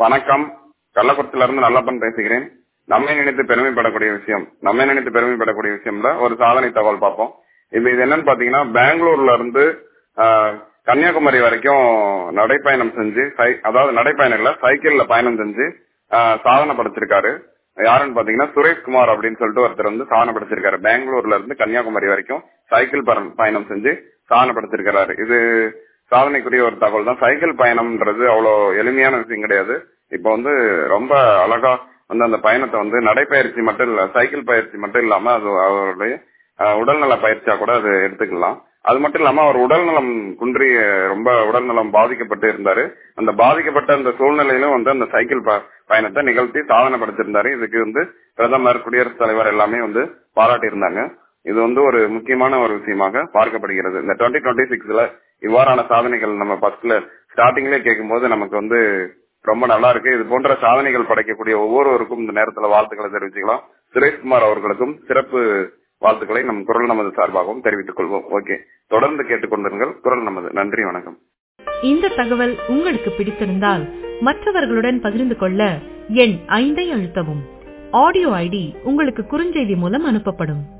வணக்கம். கள்ளக்குறிச்சியில இருந்து நல்லப்பன் பேசுகிறேன். நம்மை நினைத்து பெருமைப்படக்கூடிய விஷயம்ல ஒரு சாதனை தகவல் பார்ப்போம். இப்ப இது என்னன்னு பாத்தீங்கன்னா, பெங்களூர்ல இருந்து கன்னியாகுமரி வரைக்கும் நடைப்பயணம் செஞ்சு, அதாவது நடைப்பயணம் இல்ல, சைக்கிள்ல பயணம் செஞ்சு சாதனை படைச்சிருக்காரு. யாருன்னு பாத்தீங்கன்னா சுரேஷ்குமார் அப்படின்னு சொல்லிட்டு ஒருத்தர் வந்து சாதனை படைச்சிருக்காரு. பெங்களூர்ல இருந்து கன்னியாகுமரி வரைக்கும் சைக்கிள் பயணம் செஞ்சு சாதனை படைச்சிருக்கிறாரு. இது சாதனைக்குரிய ஒரு தகவல் தான். சைக்கிள் பயணம்ன்றது அவ்வளவு எளிமையான விஷயம் கிடையாது. இப்ப வந்து ரொம்ப அழகா வந்து அந்த பயணத்தை வந்து நடைப்பயிற்சி மட்டும் இல்ல, சைக்கிள் பயிற்சி மட்டும் இல்லாம அது அவருடைய உடல்நல பயிற்சியா கூட அது எடுத்துக்கலாம். அது மட்டும் இல்லாம அவர் உடல்நலம் குன்றி ரொம்ப உடல்நலம் பாதிக்கப்பட்டு இருந்தாரு. அந்த பாதிக்கப்பட்ட அந்த சூழ்நிலையிலும் வந்து அந்த சைக்கிள் பயணத்தை நிகழ்த்தி சாதனை படைச்சிருந்தாரு. இதுக்கு வந்து பிரதமர், குடியரசுத் தலைவர் எல்லாமே வந்து பாராட்டி இருந்தாங்க. இது வந்து ஒரு முக்கியமான ஒரு விஷயமாக பார்க்கப்படுகிறது. இந்த 2026ல இவ்வாறான சாதனைகள் நம்ம ஃபர்ஸ்ட்ல ஸ்டார்டிங்லேயே கேட்கும் போது நமக்கு வந்து ரொம்ப நல்லா இருக்கு. இது போன்ற சாதனைகள் படைக்கக்கூடிய ஒவ்வொருவருக்கும் இந்த நேரத்துல வாழ்த்துக்களை தெரிவிச்சுக்கலாம். சுரேஷ்குமார் அவர்களுக்கும் சிறப்பு வாழ்த்துக்களை நம் குரல் நமது சார்பாகவும் தெரிவித்துக் கொள்வோம். ஓகே, தொடர்ந்து கேட்டுக்கொண்டிருங்கள் குரல் நமது. நன்றி, வணக்கம். இந்த தகவல் உங்களுக்கு பிடித்திருந்தால் மற்றவர்களுடன் பகிர்ந்து கொள்ள எண் 5 அழுத்தவும். ஆடியோ ஐடி உங்களுக்கு குறுஞ்செய்தி மூலம் அனுப்பப்படும்.